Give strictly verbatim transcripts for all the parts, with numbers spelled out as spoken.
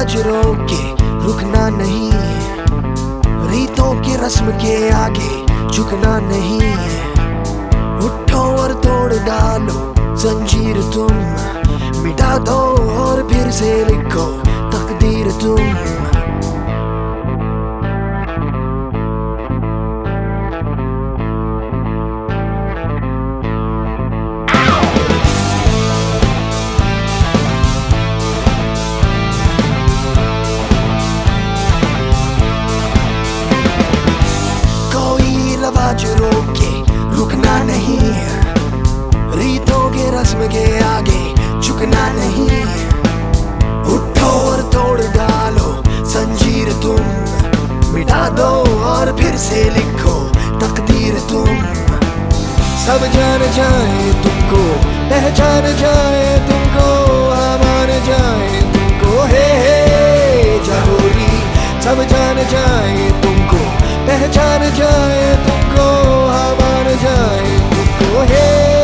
लवाज रोके रुकना नहीं, रीतों के रस्म के आगे झुकना नहीं। उठो और तोड़ डालो जंजीर तुम, मिटा दो और फिर से लिखो तकदीर तुम। लवाज रोके रुकना नहीं, रीतों के रस्म के आगे झुकना नहीं। उठो और तोड़ डालो जंजीर तुम, मिटा दो और फिर से लिखो तकदीर तुम। सब जान जाए तुमको, पहचान जाए तुमको, मान जाए तुमको, हे हे जागोरी। सब जान जाए तुमको, पहचान जाए तुमको, मान जाए तुमको, हे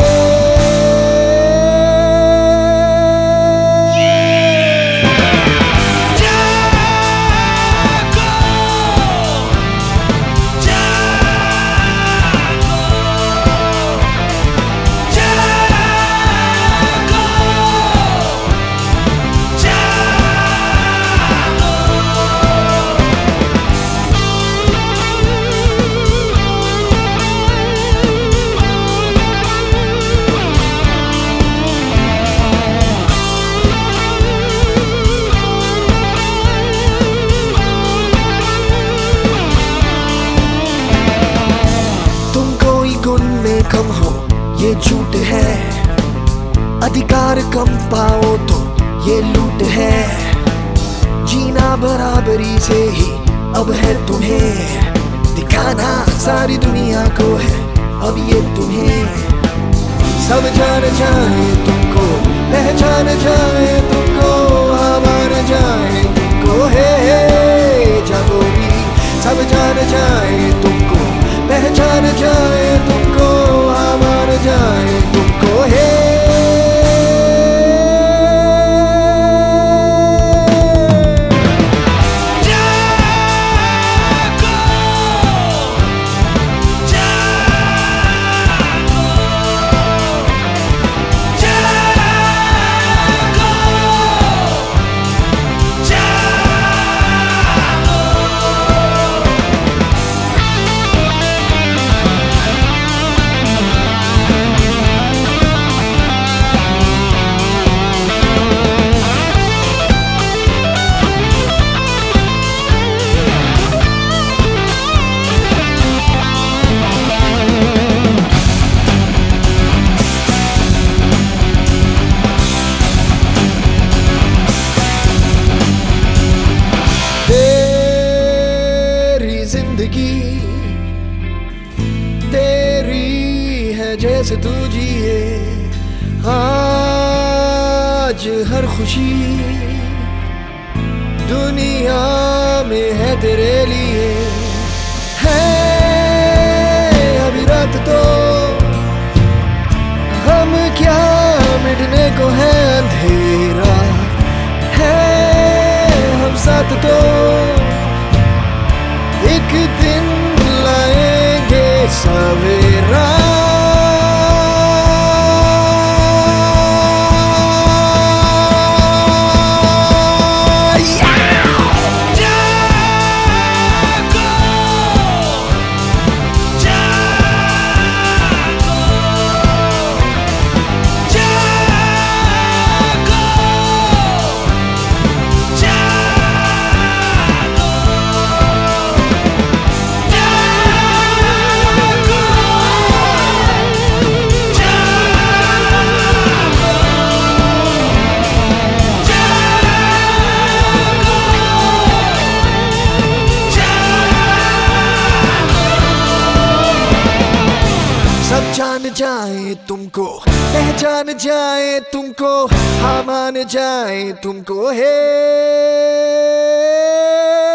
कम हो ये झूठ है, अधिकार कम पाओ तो ये लूट है। जीना बराबरी से ही अब है तुम्हें, दिखाना सारी दुनिया को है अब ये तुम्हें। सब जान जाए तुमको, पहचान जाए तुमको, मान जाए तुमको, हे हे जागोरी। सब जान जाए तुमको, पहचान जाए तुमको, मान जाए तुमको, हे जिंदगी तेरी है जैसे तू जिए। आज हर खुशी दुनिया में है तेरे लिए। है अभी रात तो हम क्या मिटने को है अंधेरा, है हम साथ तो एक दिन लाएंगे सवेरा। सब जान जाए तुमको, पहचान जाए तुमको, हाँ मान जाए तुमको, हे